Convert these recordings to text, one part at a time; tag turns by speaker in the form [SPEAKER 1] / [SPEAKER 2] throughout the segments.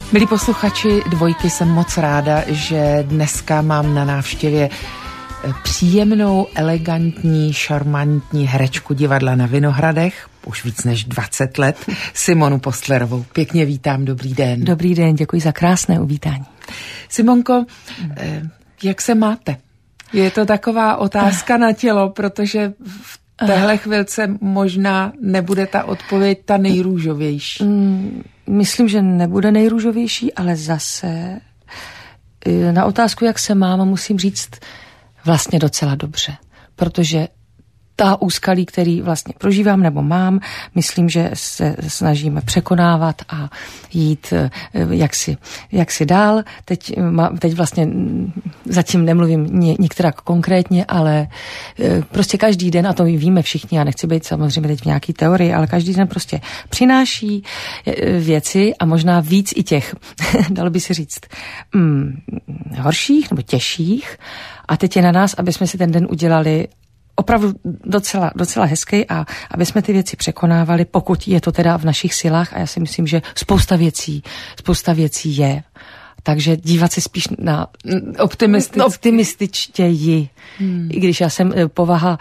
[SPEAKER 1] Milí posluchači Dvojky, jsem moc ráda, že dneska mám na návštěvě příjemnou, elegantní, šarmantní herečku Divadla na Vinohradech, už víc než 20 let, Simonu Postlerovou. Pěkně vítám, dobrý den.
[SPEAKER 2] Dobrý den, děkuji za krásné uvítání.
[SPEAKER 1] Simonko, jak se máte? Je to taková otázka na tělo, protože v téhle chvilce možná nebude ta odpověď ta nejrůžovější.
[SPEAKER 2] Myslím, že nebude nejrůžovější, ale zase na otázku, jak se mám, musím říct vlastně docela dobře, protože ta úskalí, který vlastně prožívám nebo mám, myslím, že se snažíme překonávat a jít jaksi dál. Teď vlastně zatím nemluvím některá konkrétně, ale prostě každý den, a to víme všichni, já nechci být samozřejmě teď v nějaký teorii, ale každý den prostě přináší věci a možná víc i těch, dalo by se říct, horších nebo těžších. A teď je na nás, aby jsme si ten den udělali opravdu docela hezký a aby jsme ty věci překonávali, pokud je to teda v našich silách, a já si myslím, že spousta věcí je. Takže dívat se spíš na optimističtěji. I když já jsem povaha,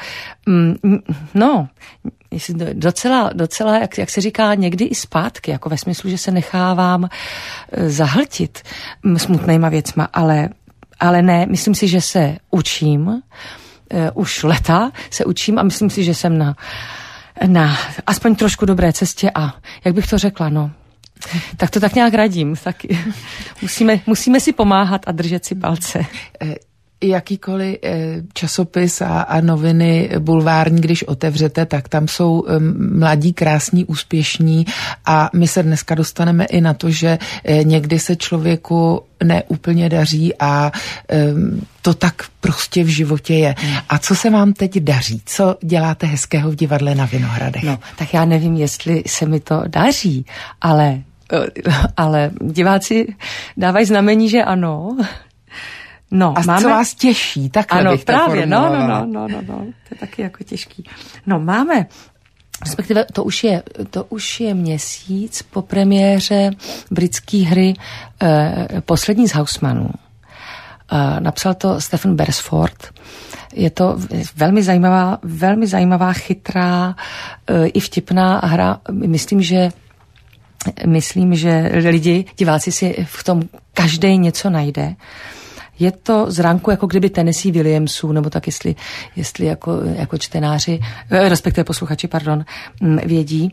[SPEAKER 2] docela, jak se říká, někdy i zpátky, jako ve smyslu, že se nechávám zahltit smutnýma věcma, ale ne, myslím si, že se učím, už leta se učím a myslím si, že jsem na aspoň trošku dobré cestě a jak bych to řekla, tak to tak nějak radím. Tak musíme si pomáhat a držet si palce.
[SPEAKER 1] Jakýkoliv časopis a noviny bulvární, když otevřete, tak tam jsou mladí, krásní, úspěšní a my se dneska dostaneme i na to, že někdy se člověku neúplně daří a to tak prostě v životě je. A co se vám teď daří? Co děláte hezkého v Divadle na Vinohradech?
[SPEAKER 2] No, tak já nevím, jestli se mi to daří, ale diváci dávají znamení, že ano. No,
[SPEAKER 1] a co vás těší? Takhle
[SPEAKER 2] ano,
[SPEAKER 1] bych to
[SPEAKER 2] právě,
[SPEAKER 1] formulovala.
[SPEAKER 2] no, to je taky jako těžký. No, máme, respektive to už je měsíc po premiéře britské hry Poslední z Haussmannů. Napsal to Stephen Beresford. Je to velmi zajímavá, chytrá i vtipná hra. Myslím, že diváci si v tom každej něco najde. Je to z ranku, jako kdyby Tennessee Williamsů, nebo tak jestli jako čtenáři, respektive posluchači, vědí.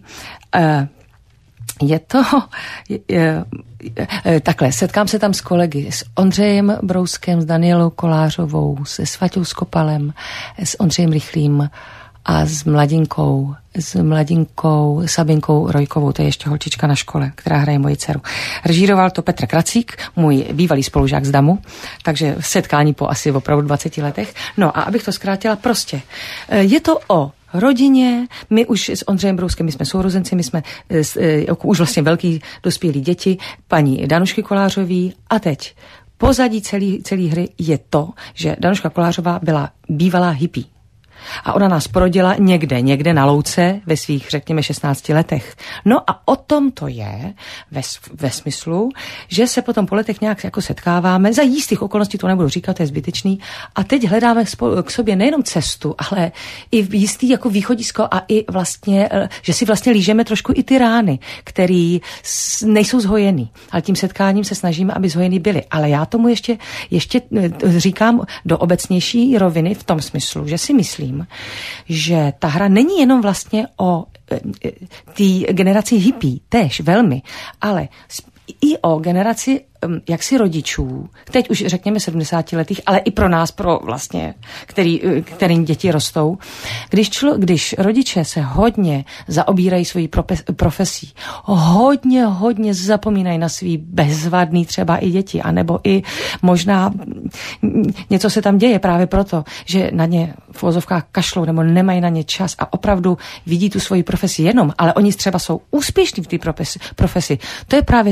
[SPEAKER 2] Takhle, setkám se tam s kolegy, s Ondřejem Brouskem, s Danielou Kolářovou, se Svaťou Skopalem, s Ondřejem Rychlým a s mladinkou Sabinkou Rojkovou, to je ještě holčička na škole, která hraje moji dceru. Režíroval to Petr Kracík, můj bývalý spolužák z DAMu, takže setkání po asi opravdu 20 letech. No a abych to zkrátila, prostě je to o rodině, my už s Ondřejem Brouskem, my jsme sourozenci, my jsme už vlastně velký dospělí děti, paní Danušky Kolářový a teď pozadí celý hry je to, že Danuška Kolářová byla bývalá hippie. A ona nás porodila někde na louce ve svých, řekněme, 16 letech. No a o tom to je ve smyslu, že se potom po letech nějak jako setkáváme, za jistých okolností to nebudu říkat, to je zbytečný, a teď hledáme k sobě nejenom cestu, ale i jistý jako východisko a i vlastně, že si vlastně lížeme trošku i ty rány, které nejsou zhojený, ale tím setkáním se snažíme, aby zhojený byly. Ale já tomu ještě říkám do obecnější roviny v tom smyslu, že si myslím, že ta hra není jenom vlastně o té generaci hippie, též velmi, ale i o generaci jaksi rodičů, teď už řekněme 70letých, ale i pro nás, pro vlastně, kterým děti rostou. Když rodiče se hodně zaobírají svojí profesí, hodně zapomínají na svý bezvadný třeba i děti, anebo i možná něco se tam děje právě proto, že na ně v uvozovkách kašlou nebo nemají na ně čas a opravdu vidí tu svoji profesi jenom, ale oni třeba jsou úspěšní v té profesi. To je právě to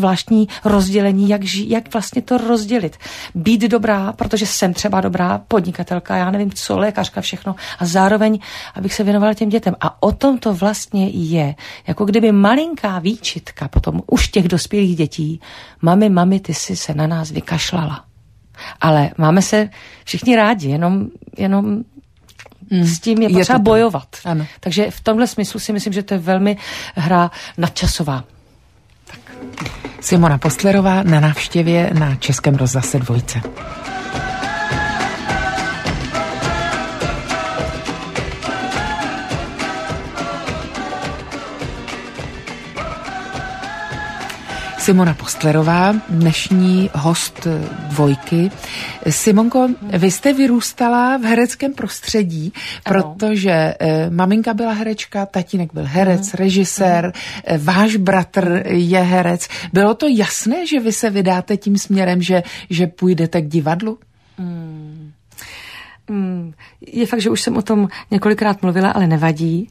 [SPEAKER 2] zvláštní rozdělení, jak vlastně to rozdělit. Být dobrá, protože jsem třeba dobrá podnikatelka, já nevím co, lékařka, všechno a zároveň, abych se věnovala těm dětem. A o tom to vlastně je. Jako kdyby malinká výčitka potom už těch dospělých dětí, mami, ty jsi se na nás vykašlala. Ale máme se všichni rádi, jenom s tím je potřeba bojovat.
[SPEAKER 1] Ano.
[SPEAKER 2] Takže v tomhle smyslu si myslím, že to je velmi hra nadčasová.
[SPEAKER 1] Simona Postlerová na návštěvě na Českém rozhlase Dvojce. Simona Postlerová, dnešní host Dvojky. Simonko, vy jste vyrůstala v hereckém prostředí, protože maminka byla herečka, tatínek byl herec, režisér, váš bratr je herec. Bylo to jasné, že vy se vydáte tím směrem, že půjdete k divadlu?
[SPEAKER 2] Je fakt, že už jsem o tom několikrát mluvila, ale nevadí.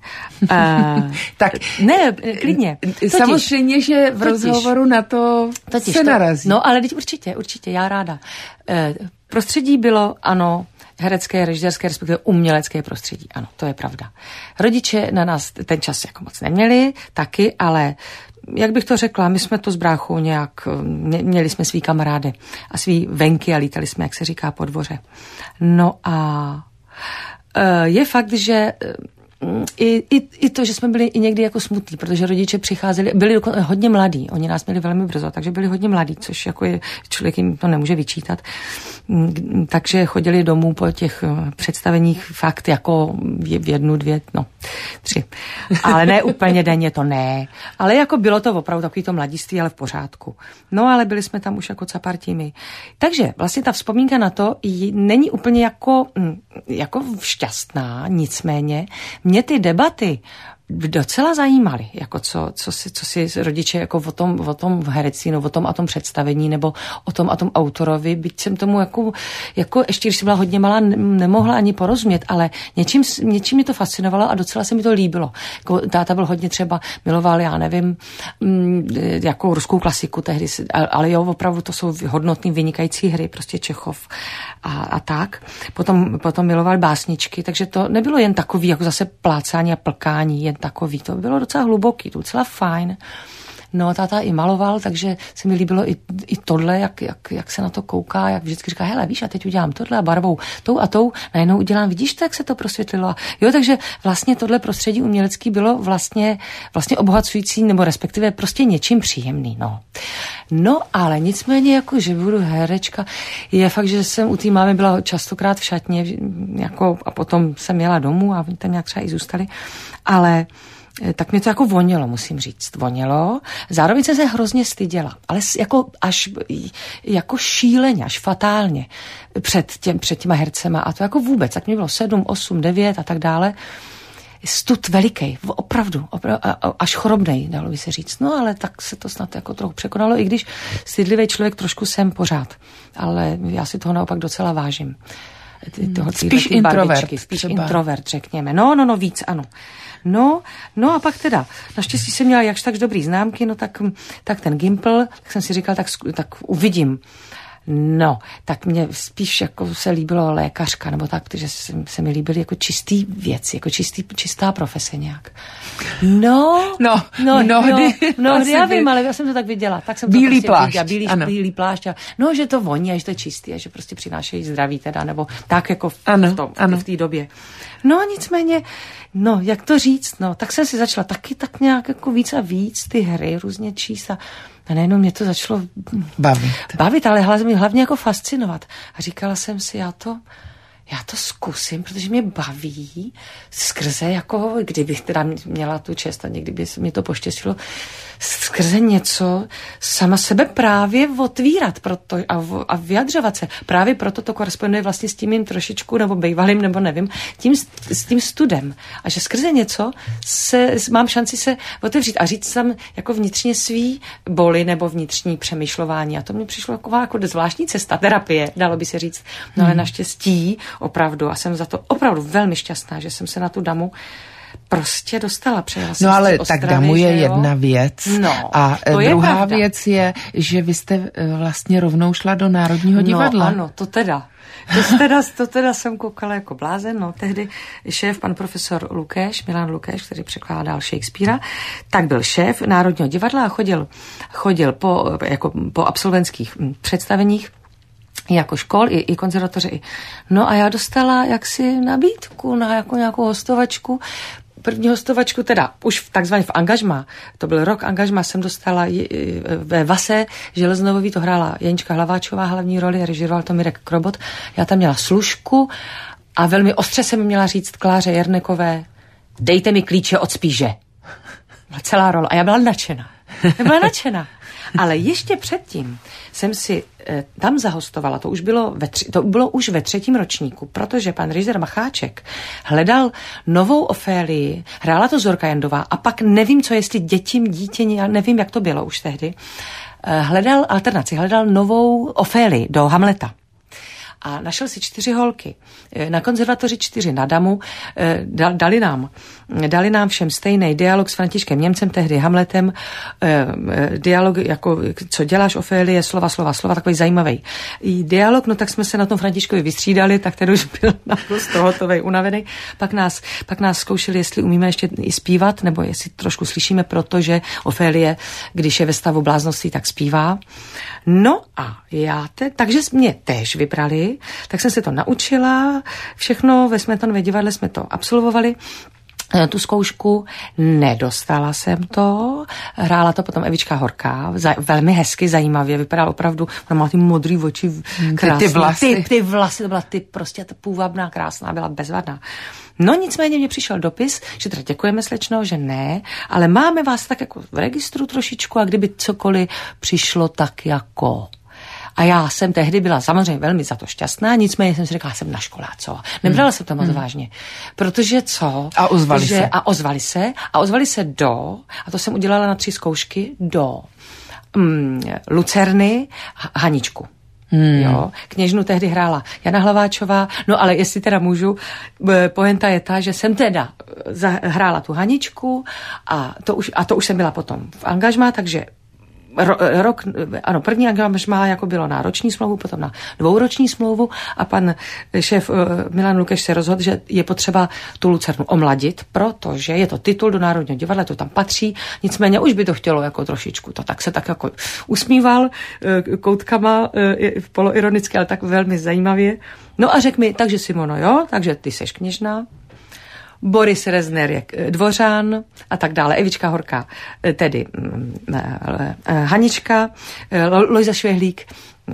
[SPEAKER 1] Tak
[SPEAKER 2] ne, klidně.
[SPEAKER 1] Samozřejmě, že v rozhovoru na to se narazí.
[SPEAKER 2] No, ale určitě, já ráda. Prostředí bylo, ano, herecké, režisérské, respektive umělecké prostředí. Ano, to je pravda. Rodiče na nás ten čas jako moc neměli, taky, ale jak bych to řekla, my jsme to s bráchou nějak, měli jsme svý kamarády a svý venky a lítali jsme, jak se říká, po dvoře. No a je fakt, že i to, že jsme byli i někdy jako smutní, protože rodiče přicházeli, byli hodně mladí, oni nás měli velmi brzo, takže byli hodně mladí, což jako je, člověk jim to nemůže vyčítat. Takže chodili domů po těch představeních fakt jako v 1, 2, 3. Ale ne úplně denně, to ne. Ale jako bylo to opravdu takový to mladiství, ale v pořádku. No ale byli jsme tam už jako capartimi. Takže vlastně ta vzpomínka na to není úplně jako šťastná, nicméně mě ty debaty docela zajímaly, jako co si rodiče jako o tom v herectví, no, o tom a tom představení, nebo o tom a tom autorovi, byť jsem tomu jako ještě když jsem byla hodně malá, nemohla ani porozumět, ale něčím mě to fascinovalo a docela se mi to líbilo. Jako táta byl hodně třeba, miloval, já nevím, jako ruskou klasiku tehdy, ale jo, opravdu to jsou hodnotný, vynikající hry, prostě Čechov a tak. Potom miloval básničky, takže to nebylo jen takový, jako zase plácání a plkání, jen takový. To bylo docela hluboký, docela fajn. No, táta i maloval, takže se mi líbilo i tohle, jak se na to kouká, jak vždycky říká, hele, víš, a teď udělám tohle a barvou tou a tou, najednou udělám, vidíš to, jak se to prosvětlilo. Jo, takže vlastně tohle prostředí umělecký bylo vlastně obohacující, nebo respektive prostě něčím příjemný, no. No, ale nicméně, jako, že budu herečka, je fakt, že jsem u té mámy byla častokrát v šatně, jako, a potom jsem jela domů a tam nějak třeba i zůstali, ale tak mě to jako vonilo, musím říct. Vonilo. Zároveň jsem se hrozně styděla. Ale jako až jako šíleně, až fatálně před těma hercema. A to jako vůbec. Tak mě bylo 7, 8, 9 a tak dále. Stud velikej, opravdu až chorobnej, dalo by se říct. No ale tak se to snad jako trochu překonalo, i když stydlivý člověk trošku jsem pořád. Ale já si toho naopak docela vážím.
[SPEAKER 1] Spíš introvert.
[SPEAKER 2] Spíš introvert, řekněme. No, víc, ano. No a pak teda, naštěstí jsem měla jakž tak dobrý známky, no tak ten Gimpl, tak jsem si říkal, tak uvidím. No, tak mě spíš jako se líbilo lékařka, nebo tak, protože se mi líbily jako čistý věci, jako čistá profese nějak. No, já vím, ale já jsem to tak viděla. Tak jsem
[SPEAKER 1] bílý
[SPEAKER 2] to
[SPEAKER 1] plášť.
[SPEAKER 2] Bílý plášť. No, že to voní a že to je čistý a že prostě přinášejí zdraví teda, nebo tak jako v té době. No, nicméně, no, jak to říct, no, tak jsem si začala taky tak nějak jako víc a víc ty hry různě číst a najednou mě to začalo bavit, ale hlavně jako fascinovat. A říkala jsem si, já to zkusím, protože mě baví skrze jako, kdybych teda měla tu čest a někdy by se mi to poštěstilo, skrze něco sama sebe právě otvírat proto a vyjadřovat se. Právě proto to koresponduje vlastně s tím mým trošičku, nebo bejvalým, nebo nevím, s tím studem. A že skrze něco mám šanci se otevřít a říct tam jako vnitřně svý boli nebo vnitřní přemýšlování. A to mi přišlo jako zvláštní cesta, terapie, dalo by se říct. No ale naštěstí opravdu, a jsem za to opravdu velmi šťastná, že jsem se na tu damu prostě dostala.
[SPEAKER 1] No ale tak Damu je jedna věc.
[SPEAKER 2] No,
[SPEAKER 1] a druhá věc je, že vy jste vlastně rovnou šla do Národního divadla.
[SPEAKER 2] No ano, to teda jsem koukala jako blázen. No, tehdy šéf, pan profesor Lukáš, Milan Lukáš, který překládal Shakespearea, tak byl šéf Národního divadla a chodil po absolventských představeních jako škol i konzervatoře. No a já dostala jaksi nabídku na jako nějakou hostovačku. První hostovačku teda už takzvaně v angažmá, to byl rok angažmá, jsem dostala ve Vase Železnovový, to hrála Jenička Hlaváčová hlavní roli, režíroval to Mirek Krobot. Já tam měla služku a velmi ostře jsem měla říct Kláře Jernekové, dejte mi klíče od spíže. Byla celá role a já byla nadšená. Ale ještě předtím jsem si tam zahostovala, to bylo už ve 3. ročníku, protože pan režisér Macháček hledal novou Ofélii, hrála to Zorka Jandová a pak nevím, co jestli dítě, nevím, jak to bylo už tehdy, hledal novou Ofélii do Hamleta. A našel si 4 holky. Na konzervatoři 4 na Damu. Dali nám všem stejný dialog s Františkem Němcem, tehdy Hamletem. Dialog, jako co děláš, Ofélie, slova, takový zajímavý. I dialog, no tak jsme se na tom Františkovi vystřídali, tak ten už byl naprosto hotovej, unavený. Pak nás zkoušeli, jestli umíme ještě i zpívat, nebo jestli trošku slyšíme, protože Ofélie, když je ve stavu bláznosti, tak zpívá. No a takže mě též vybrali, tak jsem se to naučila, všechno ve Smetanově divadle jsme to absolvovali, tu zkoušku, nedostala jsem to, hrála to potom Evička Horká, velmi hezky, zajímavě, vypadala opravdu, ona má ty modrý oči, krásné, ty vlasy, to byla prostě ta půvabná, krásná, byla bezvadná. No nicméně mě přišel dopis, že teda děkujeme slečno, že ne, ale máme vás tak jako v registru trošičku a kdyby cokoliv přišlo tak jako... A já jsem tehdy byla samozřejmě velmi za to šťastná, nicméně jsem si řekla, jsem na škole, co? Nebrala jsem to moc vážně. Protože co?
[SPEAKER 1] A ozvali
[SPEAKER 2] se. A ozvali se a to jsem udělala na 3 zkoušky, do Lucerny Haničku. Jo, kněžnu tehdy hrála Jana Hlaváčová, no ale jestli teda můžu, pointa je ta, že jsem teda hrála tu Haničku a to už jsem byla potom v angažmá, takže první angažmá jako bylo na roční smlouvu, potom na 2roční smlouvu a pan šéf Milan Lukáš se rozhodl, že je potřeba tu Lucernu omladit, protože je to titul do Národního divadla, to tam patří, nicméně už by to chtělo jako trošičku, to tak se tak jako usmíval koutkama, poloironicky, ale tak velmi zajímavě. No a řekl mi, takže Simono, jo, takže ty seš kněžna, Boris Rezner je dvořán a tak dále. Evička Horká, tedy Hanička, Lojza Švehlík,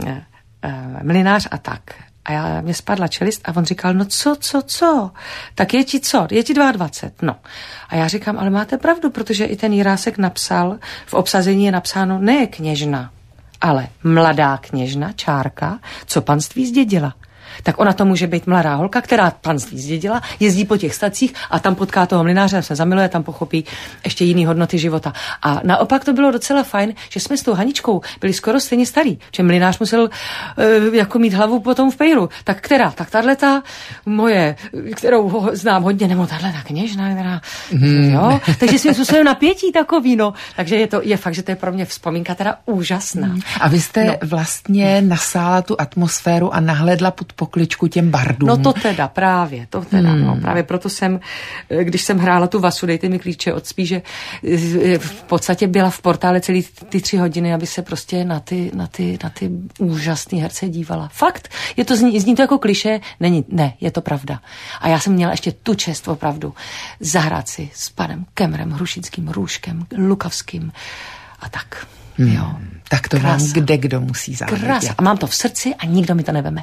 [SPEAKER 2] mlynář a tak. A mě spadla čelist a on říkal, no co? Tak je ti co? Je ti 22. No. A já říkám, ale máte pravdu, protože i ten Jirásek napsal, v obsazení je napsáno ne kněžna, ale mladá kněžna, čárka, co panství zdědila. Tak ona to může být mladá holka, která panství zdědila, jezdí po těch stacích a tam potká toho mlynáře, se zamiluje, tam pochopí ještě jiný hodnoty života. A naopak to bylo docela fajn, že jsme s tou Haničkou byli skoro stejně starý, že mlynář musel jako mít hlavu potom v pejru. Tak která? Tak tahleta moje, kterou znám hodně, nebo tahleta kněžna, která, jo, takže svým způsobem napětí takový, no. Takže je fakt, že to je pro mě vzpomínka teda úžasná.
[SPEAKER 1] A vy jste vlastně nasála tu atmosféru a nahledla pod pokličku těm bardům.
[SPEAKER 2] No to teda, právě proto jsem, když jsem hrála tu Vasu, dejte mi klíče od spíže, v podstatě byla v portále celý ty 3 hodiny, aby se prostě na ty úžasné herce dívala. Fakt, zní to jako klišé, ne, je to pravda. A já jsem měla ještě tu čest opravdu zahrát si s panem Kemrem, Hrušickým, Růžkem, Lukavským a tak. Jo.
[SPEAKER 1] Tak to vám kdo musí závidět.
[SPEAKER 2] Krása. A mám to v srdci a nikdo mi to neveme.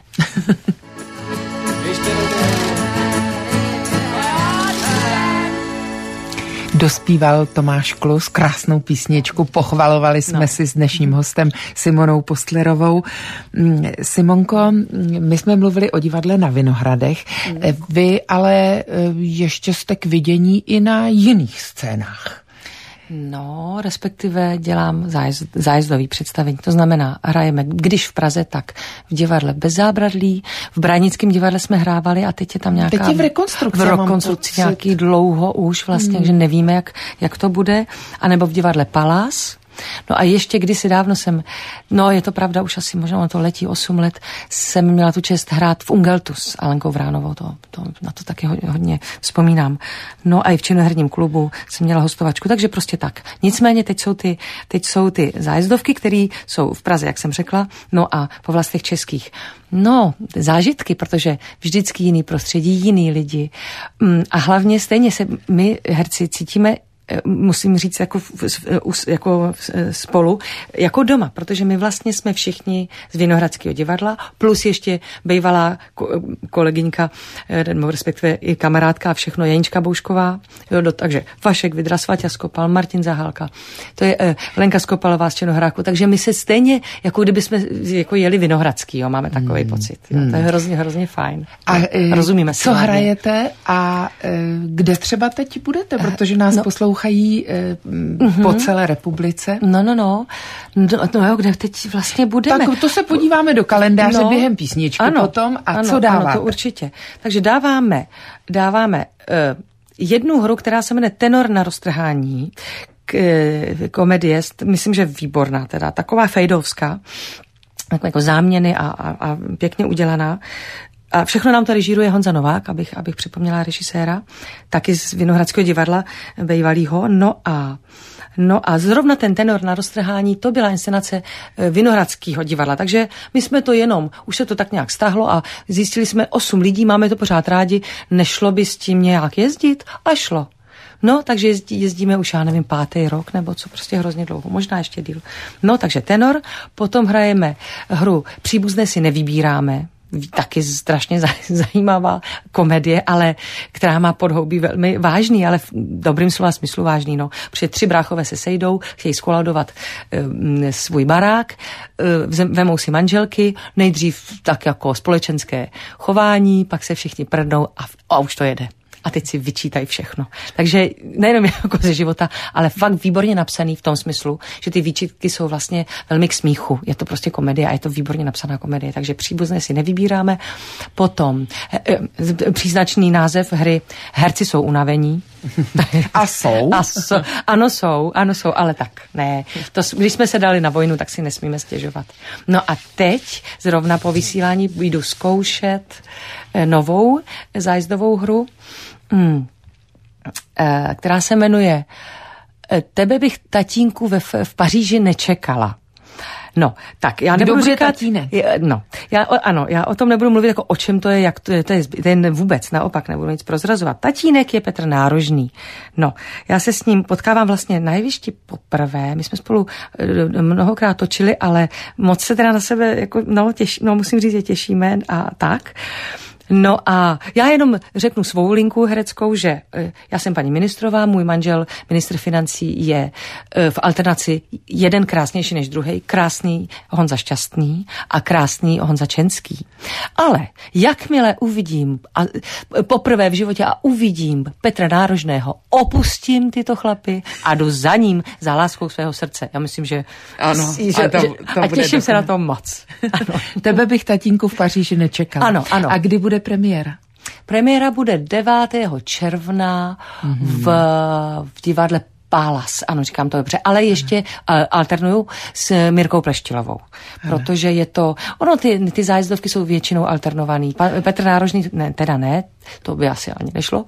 [SPEAKER 1] Dospíval Tomáš Klus krásnou písničku, pochvalovali jsme si s dnešním hostem Simonou Postlerovou. Simonko, my jsme mluvili o divadle na Vinohradech, vy ale ještě jste k vidění i na jiných scénách.
[SPEAKER 2] No, respektive dělám zájezdový představení. To znamená, hrajeme, když v Praze, tak v divadle Bez zábradlí, v Bránickém divadle jsme hrávali a teď je tam nějaká...
[SPEAKER 1] Teď je v rekonstrukci.
[SPEAKER 2] Nějaký dlouho už vlastně, že nevíme, jak to bude. A nebo v divadle Palás. No a ještě kdysi dávno je to pravda, už asi možná to letí 8 let, jsem měla tu čest hrát v Ungeltu s Alenkou Vránovou, na to taky hodně vzpomínám. No a i v Činoherním klubu jsem měla hostovačku, takže prostě tak. Nicméně teď jsou ty zájezdovky, které jsou v Praze, jak jsem řekla, no a po vlastech českých. No, zážitky, protože vždycky jiný prostředí, jiný lidi a hlavně stejně se my herci cítíme, musím říct, jako spolu, jako doma, protože my vlastně jsme všichni z Vinohradského divadla, plus ještě bývalá kolegyňka, respektive i kamarádka a všechno, Janička Boušková, takže Vašek Vidra, Svaťa Skopal, Martin Zahálka, to je Lenka Skopalová z Činohráku, takže my se stejně, jako kdyby jsme jako jeli Vinohradský, máme takový pocit. Jo, to je hrozně fajn.
[SPEAKER 1] A
[SPEAKER 2] rozumíme se.
[SPEAKER 1] Co hrajete a kde třeba teď budete, protože nás poslouchají po celé republice.
[SPEAKER 2] No, kde teď vlastně budeme.
[SPEAKER 1] Tak to se podíváme do kalendáře během písničky potom a co dáváte?
[SPEAKER 2] Ano, to určitě. Takže dáváme jednu hru, která se jmenuje Tenor na roztrhání, komedie, myslím, že výborná teda, taková fejdovská, jako záměny a pěkně udělaná. A všechno nám to režíruje Honza Novák, abych připomněla režiséra, taky z Vinohradského divadla bývalýho. No a zrovna ten Tenor na roztrhání, to byla inscenace Vinohradského divadla. Takže my jsme to už se to tak nějak stáhlo a zjistili jsme 8 lidí, máme to pořád rádi, nešlo by s tím nějak jezdit a šlo. No, takže jezdíme už, já nevím, 5. rok, nebo co, prostě hrozně dlouho, možná ještě díl. No, takže tenor, potom hrajeme hru Příbuzné si nevybíráme, taky strašně zajímavá komedie, ale která má podhoubí velmi vážný, ale v dobrým slova smyslu vážný, no. Protože 3 bráchové se sejdou, chtějí skolaudovat svůj barák, vemou si manželky, nejdřív tak jako společenské chování, pak se všichni prdnou a už to jede. A teď si vyčítají všechno. Takže nejenom jako ze života, ale fakt výborně napsaný v tom smyslu, že ty výčitky jsou vlastně velmi k smíchu. Je to prostě komedie a je to výborně napsaná komedie. Takže Příbuzné si nevybíráme. Potom příznačný název hry Herci jsou unavení.
[SPEAKER 1] A jsou?
[SPEAKER 2] Ano jsou, ale tak ne. Když jsme se dali na vojnu, tak si nesmíme stěžovat. No a teď zrovna po vysílání jdu zkoušet novou zájezdovou hru, která se jmenuje Tebe bych, tatínku, v Paříži nečekala. No, tak já nebudu říkat... Já o tom nebudu mluvit jako o čem to je, jak to je vůbec, naopak nebudu nic prozrazovat. Tatínek je Petr Nárožný. No, já se s ním potkávám vlastně na jevišti poprvé. My jsme spolu mnohokrát točili, ale moc se teda na sebe jako, musím říct, že těšíme a tak. No a já jenom řeknu svou linku hereckou, že já jsem paní ministrová, můj manžel, ministr financí, je v alternaci jeden krásnější než druhej, krásný Honza Šťastný a krásný Honza Čenský. Ale jakmile uvidím, poprvé v životě a uvidím Petra Nárožného, opustím tyto chlapy a jdu za ním, za láskou svého srdce. Já myslím, že...
[SPEAKER 1] Ano,
[SPEAKER 2] a těším se na to moc. Ano.
[SPEAKER 1] Tebe bych, tatínku, v Paříži nečekala.
[SPEAKER 2] Ano.
[SPEAKER 1] A kdy bude premiéra?
[SPEAKER 2] Premiéra bude 9. června v divadle Pálas, ano, říkám to dobře, ale ještě alternuju s Mirkou Pleštilovou, protože je to, ty zájezdovky jsou většinou alternovaný. Petr Nárožný, ne, to by asi ani nešlo,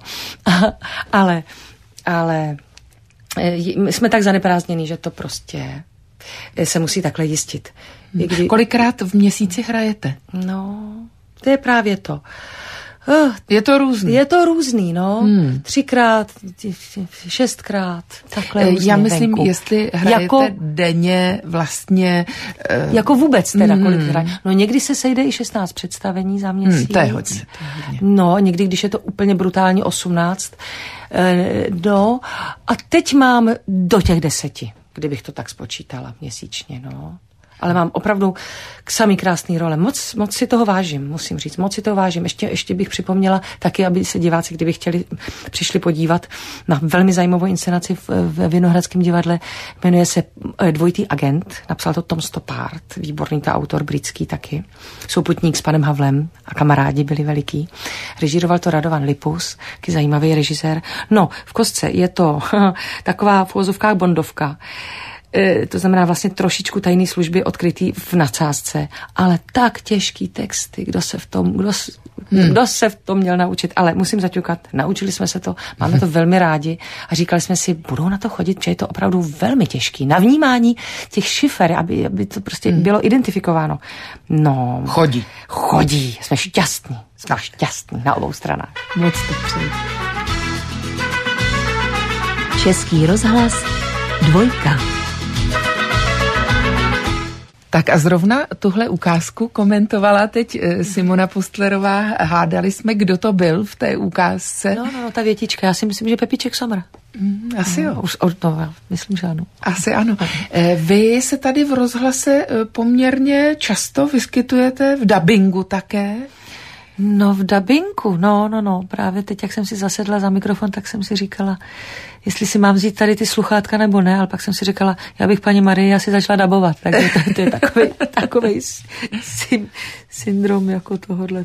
[SPEAKER 2] ale jsme tak zaneprázdnění, že to prostě se musí takhle jistit.
[SPEAKER 1] Kolikrát v měsíci hrajete?
[SPEAKER 2] No, to je právě to.
[SPEAKER 1] Je to různý.
[SPEAKER 2] Je to různý, no. 3krát, 6krát, takhle různě.
[SPEAKER 1] Já myslím,
[SPEAKER 2] venku.
[SPEAKER 1] Jestli hrajete denně vlastně...
[SPEAKER 2] Jako vůbec teda, kolik hraje. No někdy se sejde i 16 představení za měsíc.
[SPEAKER 1] To je hodně.
[SPEAKER 2] No, někdy, když je to úplně brutální 18. No, a teď mám do těch 10, kdybych to tak spočítala měsíčně, no. Ale mám opravdu samý krásný role. Moc si toho vážím, musím říct. Moc si toho vážím. Ještě bych připomněla taky, aby se diváci, kdyby chtěli, přišli podívat na velmi zajímavou inscenaci v Vinohradském divadle. Jmenuje se Dvojitý agent. Napsal to Tom Stoppard, výborný ta autor britský taky. Souputník s panem Havlem a kamarádi byli veliký. Režíroval to Radovan Lipus, taky zajímavý režisér. No, v kostce je to taková v uvozovkách bondovka. To znamená vlastně trošičku tajné služby odkrytý v nadsázce, ale tak těžký texty, kdo se v tom měl naučit, ale musím zaťukat, naučili jsme se to, máme to velmi rádi a říkali jsme si, budou na to chodit, že je to opravdu velmi těžký. Na vnímání těch šifer, aby to prostě bylo identifikováno. No. Chodí. Jsme šťastní na obou stranách.
[SPEAKER 1] Moc to přeji.
[SPEAKER 3] Český rozhlas Dvojka.
[SPEAKER 1] Tak a zrovna tuhle ukázku komentovala teď Simona Postlerová. Hádali jsme, kdo to byl v té ukázce.
[SPEAKER 2] No, ta větička. Já si myslím, že Pepíček Sommer.
[SPEAKER 1] Asi jo.
[SPEAKER 2] Myslím, že ano.
[SPEAKER 1] Asi ano. Vy se tady v rozhlase poměrně často vyskytujete v dabingu také?
[SPEAKER 2] No v dabinku, no. Právě teď, jak jsem si zasedla za mikrofon, tak jsem si říkala, jestli si mám vzít tady ty sluchátka nebo ne, ale pak jsem si říkala, já bych paní Marii asi začala dabovat. Takže to je takovej syndrom jako tohodle.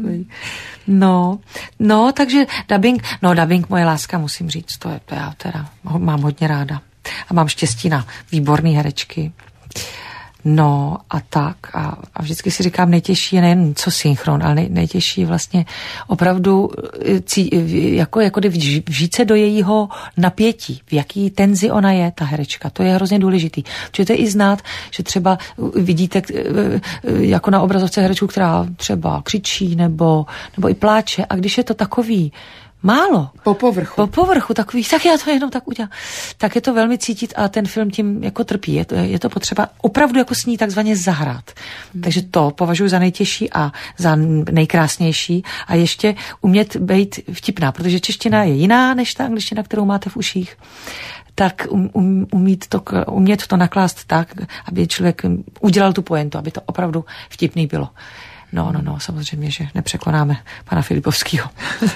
[SPEAKER 2] No, takže dabing moje láska, musím říct, to já teda mám hodně ráda. A mám štěstí na výborný herečky. No a tak. A vždycky si říkám, nejtěžší je nejen co synchron, ale nejtěžší je vlastně opravdu jako vžít se do jejího napětí, v jaký tenzi ona je, ta herečka. To je hrozně důležitý. Můžete i znát, že třeba vidíte jako na obrazovce herečku, která třeba křičí nebo i pláče. A když je to takový málo.
[SPEAKER 1] Po povrchu
[SPEAKER 2] takový, tak já to jenom tak udělám. Tak je to velmi cítit a ten film tím jako trpí. Je to potřeba opravdu jako s ní takzvaně zahrát. Takže to považuji za nejtěžší a za nejkrásnější a ještě umět být vtipná, protože čeština je jiná než ta angličtina, kterou máte v uších. Tak umět to naklást tak, aby člověk udělal tu pointu, aby to opravdu vtipný bylo. No, samozřejmě, že nepřekonáme pana Filipovského.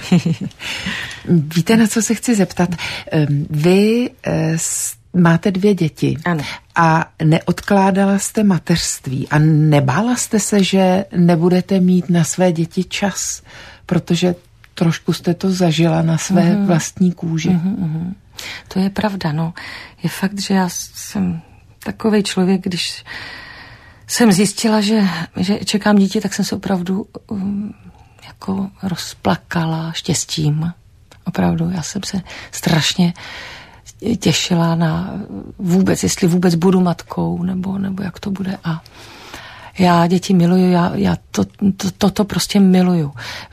[SPEAKER 1] Víte, na co se chci zeptat? Vy máte 2 děti.
[SPEAKER 2] Ano.
[SPEAKER 1] A neodkládala jste mateřství a nebála jste se, že nebudete mít na své děti čas, protože trošku jste to zažila na své vlastní kůži.
[SPEAKER 2] To je pravda, no. Je fakt, že já jsem takovej člověk, když jsem zjistila, že čekám dítě, tak jsem se opravdu jako rozplakala štěstím. Opravdu, já jsem se strašně těšila na jestli vůbec budu matkou, nebo jak to bude. A já děti miluju, já to prostě miluju.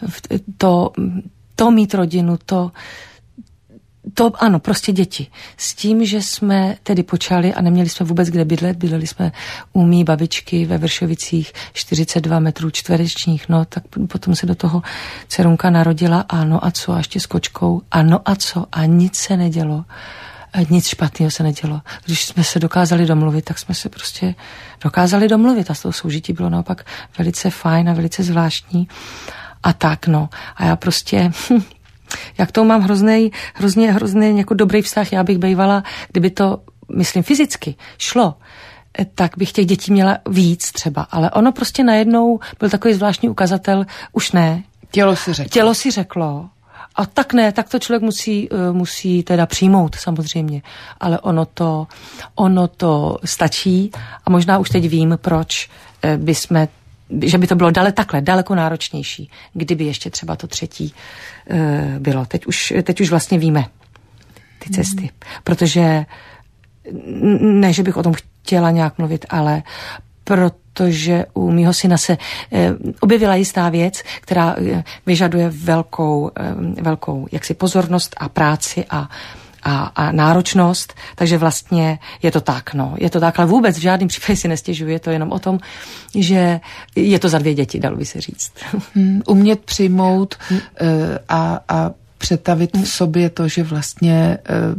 [SPEAKER 2] To mít rodinu, to ano, prostě děti. S tím, že jsme tedy počali a neměli jsme vůbec kde bydlet, bydleli jsme u mý babičky ve Vršovicích 42 metrů čtverečních, no, tak potom se do toho dcerunka narodila, ano a co, a ještě s kočkou, ano a co, a nic se nedělo. Nic špatného se nedělo. Když jsme se dokázali domluvit, tak jsme se prostě dokázali domluvit a z toho soužití bylo naopak velice fajn a velice zvláštní. A tak, no. A já prostě... Jak to mám hrozně jako dobrý vztah, já bych bývala, kdyby to, myslím, fyzicky šlo, tak bych těch dětí měla víc třeba, ale ono prostě najednou byl takový zvláštní ukazatel, už ne.
[SPEAKER 1] Tělo
[SPEAKER 2] si řeklo. A tak ne, tak to člověk musí teda přijmout samozřejmě, ale ono to stačí a možná už teď vím, proč že by to bylo daleko náročnější, kdyby ještě třeba to 3. bylo. Teď už vlastně víme ty cesty. Protože ne, že bych o tom chtěla nějak mluvit, ale protože u mýho syna se objevila jistá věc, která vyžaduje velkou jaksi pozornost a práci a náročnost, takže vlastně je to tak, no. Je to tak, ale vůbec v žádném případě si nestěžuji, je to jenom o tom, že je to za 2 děti, dalo by se říct.
[SPEAKER 1] Umět přijmout a přetavit v sobě to, že vlastně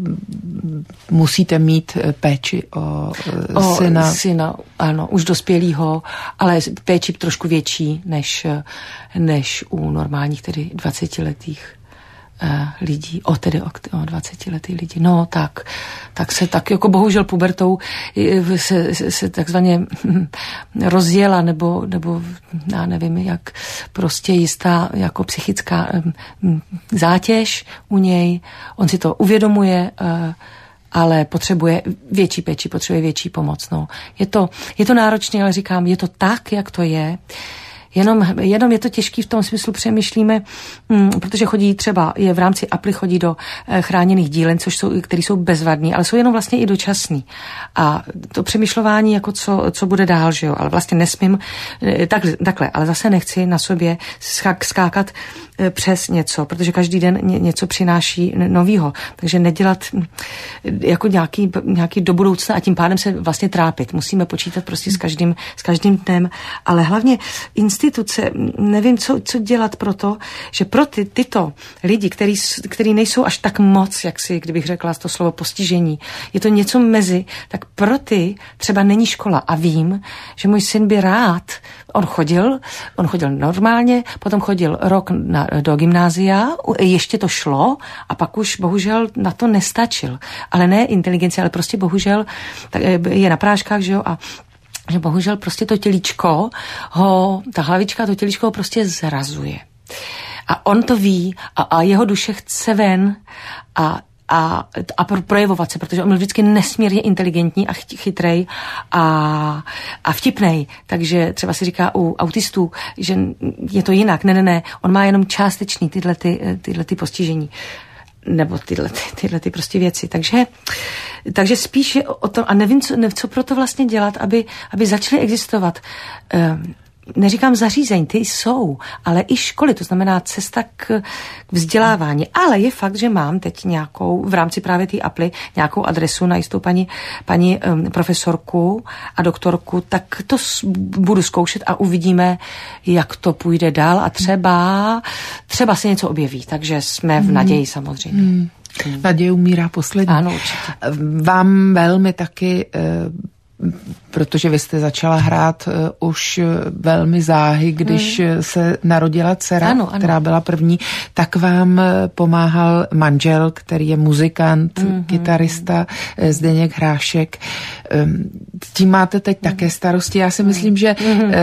[SPEAKER 1] musíte mít péči o syna.
[SPEAKER 2] Syna, ano, už dospělýho, ale péči trošku větší než u normálních, tedy 20letých lidí, tedy o 20letý lidi. No tak se tak jako bohužel pubertou se takzvaně rozjela, nebo já nevím, jak prostě jistá jako psychická zátěž u něj. On si to uvědomuje, ale potřebuje větší péči, potřebuje větší pomoc. No. Je to náročné, ale říkám, je to tak, jak to je. Jenom je to těžký v tom smyslu, přemýšlíme, protože chodí třeba, je v rámci APLY chodí do chráněných dílen, který jsou bezvadní, ale jsou jenom vlastně i dočasný. A to přemýšlování, jako co bude dál, že jo, ale vlastně nesmím takhle, ale zase nechci na sobě skákat přes něco, protože každý den něco přináší novýho. Takže nedělat jako nějaký do budoucna a tím pádem se vlastně trápit. Musíme počítat prostě s každým dnem, ale hlavně instituce, nevím, co dělat pro to, že pro tyto lidi, který nejsou až tak moc, jak si, kdybych řekla to slovo postižení, je to něco mezi, tak pro ty třeba není škola. A vím, že můj syn by rád, on chodil normálně, potom chodil rok do gymnázia, ještě to šlo a pak už bohužel na to nestačil. Ale ne inteligence, ale prostě bohužel je na práškách, že jo, a že bohužel prostě to tělíčko ta hlavička, to tělíčko ho prostě zrazuje. A on to ví a jeho duše chce ven a projevovat se, protože on byl vždycky nesmírně inteligentní a chytrej a vtipnej. Takže třeba se říká u autistů, že je to jinak. Ne, on má jenom částečný tyhle postižení. Nebo tyhle prostě věci. Takže spíš je o tom, a nevím, co pro to vlastně dělat, aby začaly existovat. Neříkám zařízení, ty jsou, ale i školy, to znamená cesta k vzdělávání. Ale je fakt, že mám teď nějakou, v rámci právě té APLY, nějakou adresu na jistou paní profesorku a doktorku, tak to budu zkoušet a uvidíme, jak to půjde dál a třeba se něco objeví, takže jsme v naději samozřejmě.
[SPEAKER 1] Naděje umírá poslední.
[SPEAKER 2] Ano, určitě.
[SPEAKER 1] Vám velmi taky protože vy jste začala hrát už velmi záhy, když se narodila dcera, ano. která byla první, tak vám pomáhal manžel, který je muzikant, kytarista, Zdeněk Hrášek. Tím máte teď také starosti. Já si myslím, že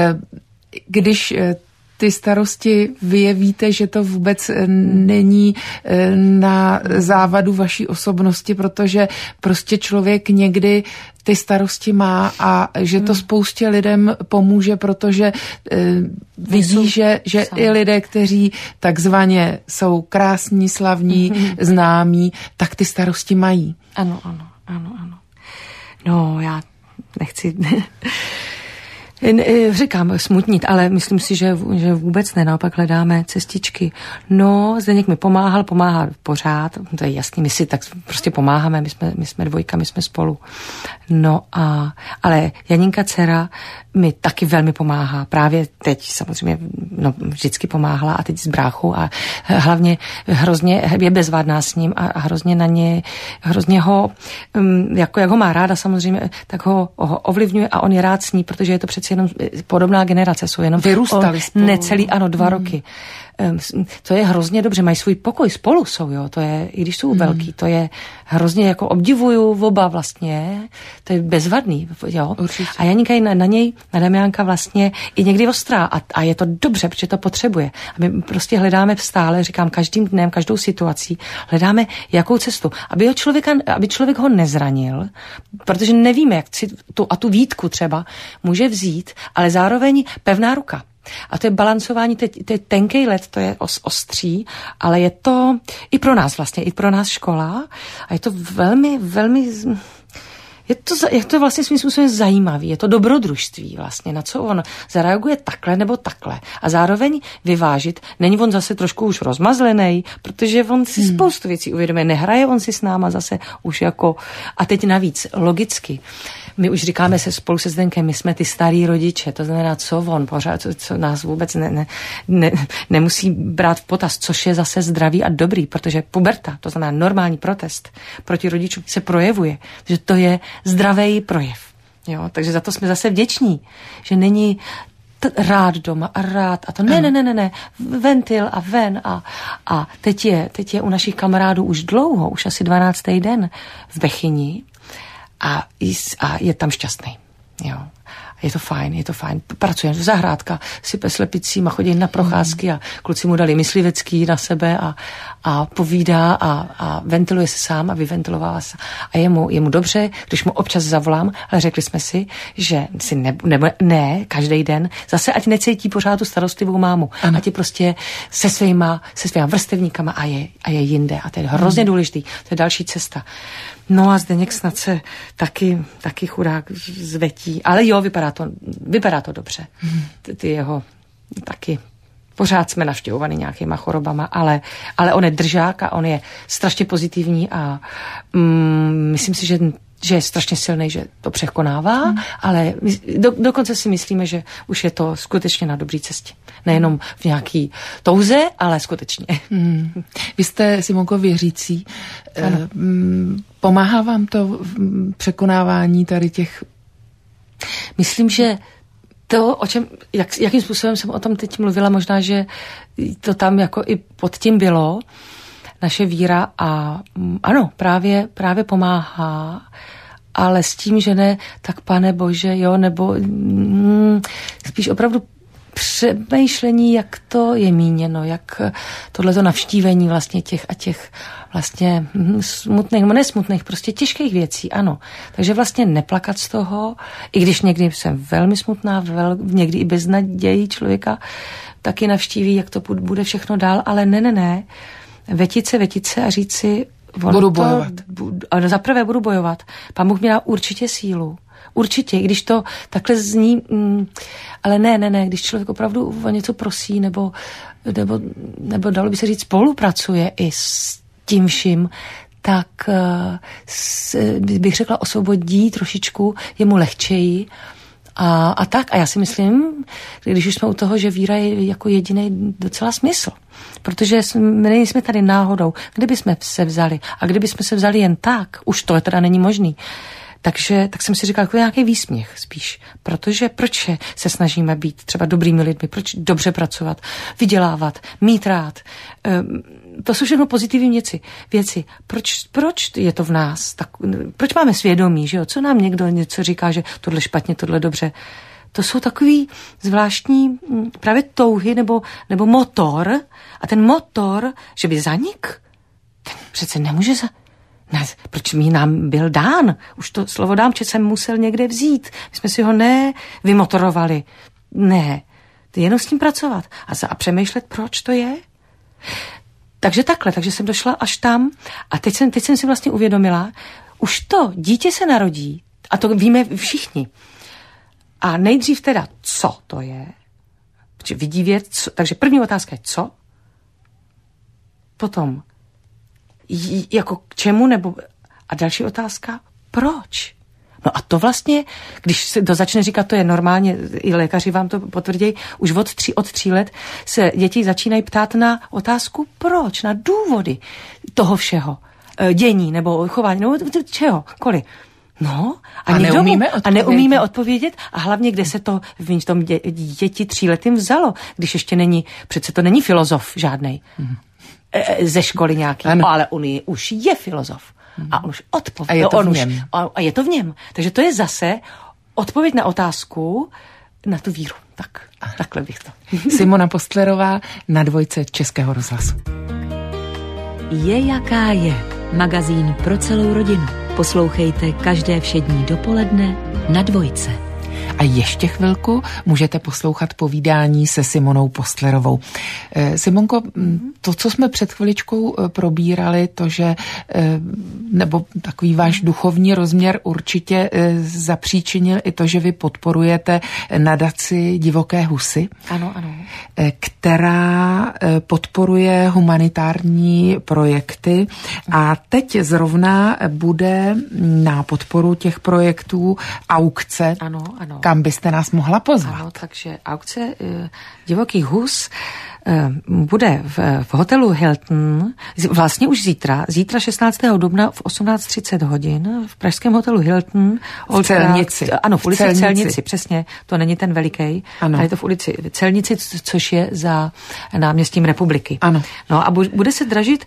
[SPEAKER 1] když ty starosti vyjevíte, že to vůbec není na závadu vaší osobnosti, protože prostě člověk někdy ty starosti má a že to spoustě lidem pomůže, protože vidí, že i lidé, kteří takzvaně jsou krásní, slavní, známí, tak ty starosti mají.
[SPEAKER 2] Ano. No, já nechci... Říkám smutnit, ale myslím si, že vůbec ne, naopak hledáme cestičky. No, Zdeněk mi pomáhá pořád, to je jasný, my si tak prostě pomáháme, my jsme dvojka, my jsme spolu. No ale Janinka dcera mi taky velmi pomáhá, právě teď samozřejmě, vždycky pomáhala a teď s bráchou a hlavně hrozně je bezvadná s ním a hrozně na ně, hrozně ho, jak ho má ráda samozřejmě, tak ho ovlivňuje a on je rád s ní, protože je to přeci jenom podobná generace, jsou jenom
[SPEAKER 1] vyrůstali spolu.
[SPEAKER 2] Necelý, 2 roky. To je hrozně dobře, mají svůj pokoj, spolu jsou, jo, to je, i když jsou velký, to je hrozně jako obdivuju oba vlastně, to je bezvadný, jo. Určitě. A Janinka je na něj, na Damiánka vlastně i někdy ostrá a je to dobře, protože to potřebuje. A my prostě hledáme stále, říkám, každým dnem, každou situací, hledáme jakou cestu, aby člověk ho nezranil, protože nevíme, jak si tu výtku třeba může vzít, ale zároveň pevná ruka. A to je balancování, teď tenkej led, to je ostří, ale je to i pro nás vlastně, i pro nás škola a je to velmi, velmi... Je to vlastně svým způsobem zajímavý, je to dobrodružství vlastně, na co on zareaguje takhle nebo takhle. A zároveň vyvážit, není on zase trošku už rozmazlený, protože on si spoustu věcí uvědomuje, nehraje on si s náma zase už jako, a teď navíc logicky. My už říkáme spolu se Zdenkem, my jsme ty starý rodiče, to znamená, co on pořád, co nás vůbec nemusí brát v potaz, což je zase zdravý a dobrý, protože puberta, to znamená normální protest proti rodičům, se projevuje, že to je zdravý projev. Jo? Takže za to jsme zase vděční, že není rád doma a rád a to ne, ventil a ven a teď je u našich kamarádů už dlouho, už asi 12. den v Bechyni a je tam šťastný. Jo. Je to fajn. Pracuje v zahrádka, sype slepicím a chodí na procházky a kluci mu dali myslivecký na sebe a povídá a ventiluje se sám a vyventilovává se. A je mu dobře, když mu občas zavolám, ale řekli jsme si, že si ne každý den, zase ať necítí pořád tu starostlivou mámu. Ano. Ať je prostě se svýma vrstevníkama a je jinde. A to je hrozně důležitý. To je další cesta. No a Zdeněk snad se taky chudák zvetí. Ale jo, vypadá to dobře. Ty jeho taky pořád jsme navštěvovaný nějakýma chorobama, ale on je držák a on je strašně pozitivní a myslím si, že je strašně silný, že to překonává, ale dokonce si myslíme, že už je to skutečně na dobré cestě. Nejenom v nějaký touze, ale skutečně.
[SPEAKER 1] Vy jste, Simonko, věřící. Pomáhá vám to v překonávání tady těch...
[SPEAKER 2] Myslím, že to, jakým způsobem jsem o tom teď mluvila, možná, že to tam jako i pod tím bylo, naše víra a ano, právě pomáhá, ale s tím, že ne, tak Pane Bože, jo, nebo spíš opravdu přemýšlení, jak to je míněno, jak tohleto navštívení vlastně těch vlastně smutných, nesmutných, prostě těžkých věcí, ano. Takže vlastně neplakat z toho, i když někdy jsem velmi smutná, někdy i bez naději člověka taky navštíví, jak to bude všechno dál, ale ne, vetit se a říct si,
[SPEAKER 1] budu bojovat.
[SPEAKER 2] Zaprvé budu bojovat. Pán Bůh mi dá určitě sílu. Určitě, i když to takhle zní, ale ne, když člověk opravdu o něco prosí, nebo dalo by se říct, spolupracuje i s tím vším, tak bych řekla, osvobodí trošičku, je mu lehčeji. A já si myslím, když už jsme u toho, že víra je jako jediný docela smysl. Protože nejsme tady náhodou. Kdyby jsme se vzali? A kdyby jsme se vzali jen tak, už to teda není možný. Tak jsem si říkala, jako nějaký výsměch spíš. Protože proč se snažíme být třeba dobrými lidmi, proč dobře pracovat, vydělávat, mít rád. To jsou všechno pozitivní věci. Proč je to v nás? Proč máme svědomí, že jo? Co nám někdo něco říká, že tohle špatně, tohle dobře? To jsou takový zvláštní právě touhy nebo motor. A ten motor, že by zanik, ten přece nemůže Ne, proč mi nám byl dán? Už to slovo dám, že jsem musel někde vzít. My jsme si ho vymotorovali. Ne, jenom s tím pracovat a přemýšlet, proč to je. Takže jsem došla až tam a teď jsem si vlastně uvědomila, už to dítě se narodí, a to víme všichni. A nejdřív teda, co to je? Protože vidí věc, takže první otázka je co? Potom jako k čemu, nebo a další otázka, proč? No a to vlastně, když se to začne říkat, to je normálně, i lékaři vám to potvrdí, už od 3 let se děti začínají ptát na otázku proč, na důvody toho všeho, dění nebo chování, nebo čehokoliv. No, a neumíme odpovědět a hlavně, kde se to v tom děti 3letým vzalo, když ještě přece to není filozof žádnej. Ze školy nějaký, ale on už je filozof. A on už odpověděl.
[SPEAKER 1] A je to v něm.
[SPEAKER 2] A je to v něm. Takže to je zase odpověď na otázku na tu víru. Takhle bych to.
[SPEAKER 1] Simona Postlerová na Dvojce Českého rozhlasu.
[SPEAKER 3] Je jaká je. Magazín pro celou rodinu. Poslouchejte každé všední dopoledne na Dvojce.
[SPEAKER 1] A ještě chvilku můžete poslouchat povídání se Simonou Postlerovou. Simonko, to, co jsme před chviličkou probírali, to, že nebo takový váš duchovní rozměr určitě zapříčinil i to, že vy podporujete nadaci Divoké husy.
[SPEAKER 2] Ano.
[SPEAKER 1] která podporuje humanitární projekty a teď zrovna bude na podporu těch projektů aukce,
[SPEAKER 2] ano.
[SPEAKER 1] kam byste nás mohla pozvat.
[SPEAKER 2] Ano, takže aukce divokých hus bude v hotelu Hilton, vlastně už zítra 16. dubna v 18:30 hodin v pražském hotelu Hilton.
[SPEAKER 1] V Celnici.
[SPEAKER 2] Ano, v ulici Celnici, přesně, to není ten velikej, ale je to v ulici Celnici, což je za náměstím Republiky.
[SPEAKER 1] Ano.
[SPEAKER 2] No a bude se dražit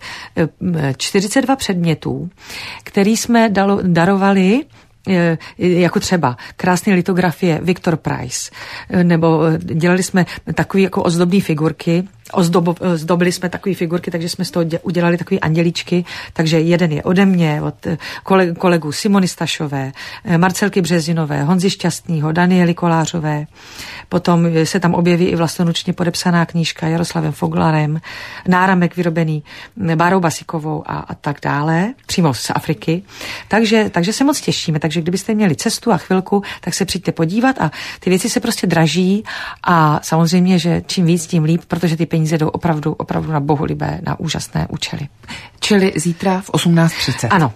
[SPEAKER 2] 42 předmětů, který jsme darovali, jako třeba krásné litografie Victor Price, nebo dělali jsme takové jako ozdobné figurky, zdobili jsme takové figurky, takže jsme z toho udělali takové anděličky, takže jeden je ode mě, od kolegů Simony Stašové, Marcelky Březinové, Honzy Šťastnýho, Daniely Kolářové, potom se tam objeví i vlastoručně podepsaná knížka Jaroslavem Foglarem, náramek vyrobený Bárou Basikovou a tak dále, přímo z Afriky. Takže se moc těšíme, takže kdybyste měli cestu a chvilku, tak se přijďte podívat a ty věci se prostě draží a samozřejmě, že čím víc, tím líp, protože ty peníze jdou opravdu na bohulibé, na úžasné účely.
[SPEAKER 1] Čili zítra v 18:30.
[SPEAKER 2] Ano.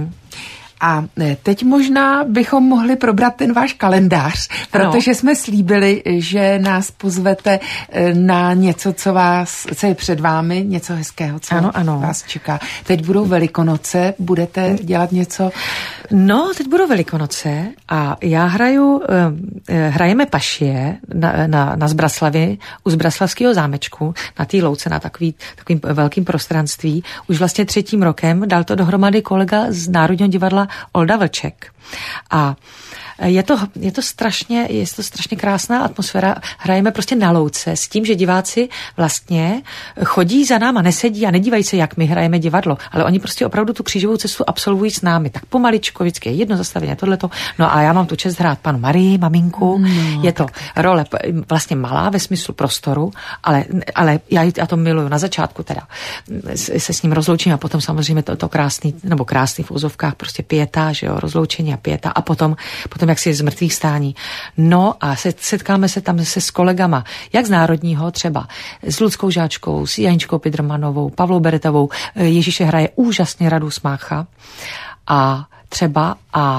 [SPEAKER 1] A teď možná bychom mohli probrat ten váš kalendář, protože jsme slíbili, že nás pozvete na něco, co je před vámi, něco hezkého, co vás čeká. Teď budou Velikonoce, budete dělat něco?
[SPEAKER 2] No, teď budou Velikonoce a já hrajeme pašie na Zbraslavi, u Zbraslavského zámečku, na té louce, na takovým velkým prostranství. Už vlastně 3. rokem dal to dohromady kolega z Národního divadla Olda Vlček. A je to strašně krásná atmosféra. Hrajeme prostě na louce s tím, že diváci vlastně chodí za náma, nesedí a nedívají se, jak my hrajeme divadlo, ale oni prostě opravdu tu křížovou cestu absolvují s námi. Tak pomaličko, vždycky jedno zastavení, tohleto. No a já mám tu čest hrát panu Marii, maminku. Je to role vlastně malá ve smyslu prostoru, ale já to miluju. Na začátku teda se s ním rozloučím a potom samozřejmě to krásný v úzovkách prostě pieta, že jo, rozloučení a pieta a potom jak si z mrtvých stání. No a setkáme se tam s kolegama, jak z Národního třeba, s Ludskou Žáčkou, s Janičkou Pidrmanovou, Pavlou Beretovou, Ježíše hraje úžasně Radu Smácha a třeba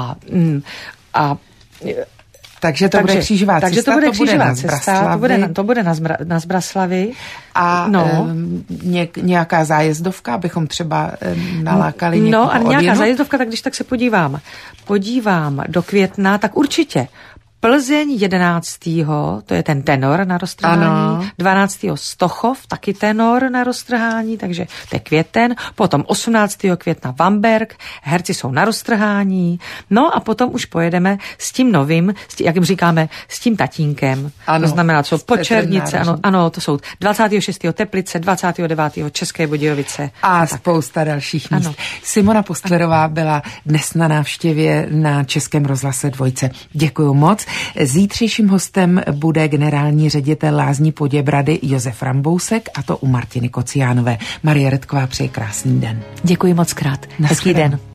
[SPEAKER 1] takže to bude křížová cesta,
[SPEAKER 2] to bude křížová cesta, to bude na Zbraslavi.
[SPEAKER 1] A nějaká zájezdovka, abychom třeba nalákali někoho
[SPEAKER 2] No a nějaká zájezdovka, tak když tak se podívám do května, tak určitě. Plzeň 11. to je ten tenor na roztrhání, 12. Stochov, taky tenor na roztrhání, takže to je květen, potom 18. května Vamberk, herci jsou na roztrhání, no a potom už pojedeme s tím novým, jak jim říkáme, s tím tatínkem, to znamená, co Počernice, ano, to jsou 26. Teplice, 29. České Budějovice.
[SPEAKER 1] A spousta dalších míst. Ano. Simona Postlerová byla dnes na návštěvě na Českém rozhlase Dvojce. Děkuju moc. Zítřejším hostem bude generální ředitel Lázní Poděbrady Josef Rambousek, a to u Martiny Kociánové. Marie Redková přeje krásný den.
[SPEAKER 2] Děkuji moc krát. Hezký den.